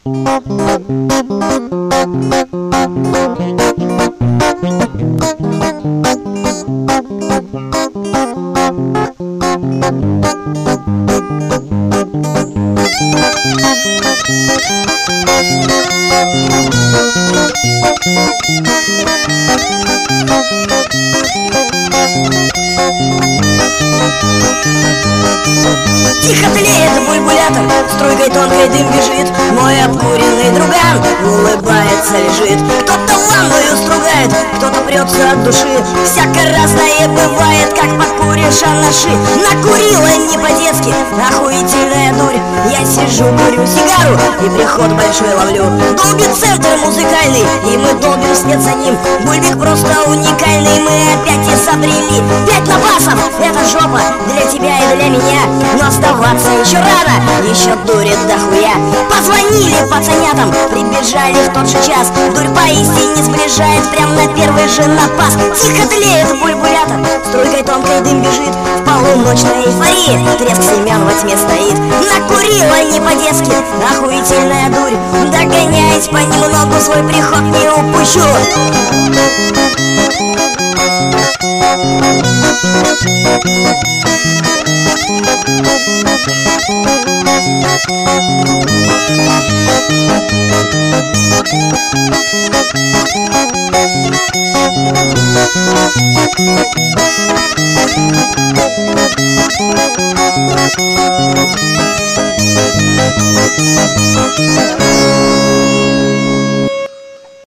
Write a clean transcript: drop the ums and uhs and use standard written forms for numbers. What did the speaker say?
Тихо тлеет бульбулятор, струйкой тонкой дым бежит. Мой обкуренный друган улыбается, лежит. Кто-то ламбою стругает, кто-то прется от души. Всяко разное бывает, как покуришь анаши. Накурила не по-детски, охуительная дурь. Я сижу, курю сигару и приход большой ловлю. Долбит центр музыкальный, и мы долбим вслед за ним. Бульбик просто уникальный, мы опять изобрели. 5 напасов, это жопа для тебя и для меня. Но оставаться еще рано, еще дурит дохуя. Позвонили пацанятам, прибежали в тот же час. Дурь поистине сближает, прям на первый же напас. Тихо тлеет бульбулятор, струйкой тонкой дым бежит. В полуночной эйфории треск семян во тьме стоит. Накурила не по-детски, охуительная дурь. Догоняясь понемногу, свой приход не упущу.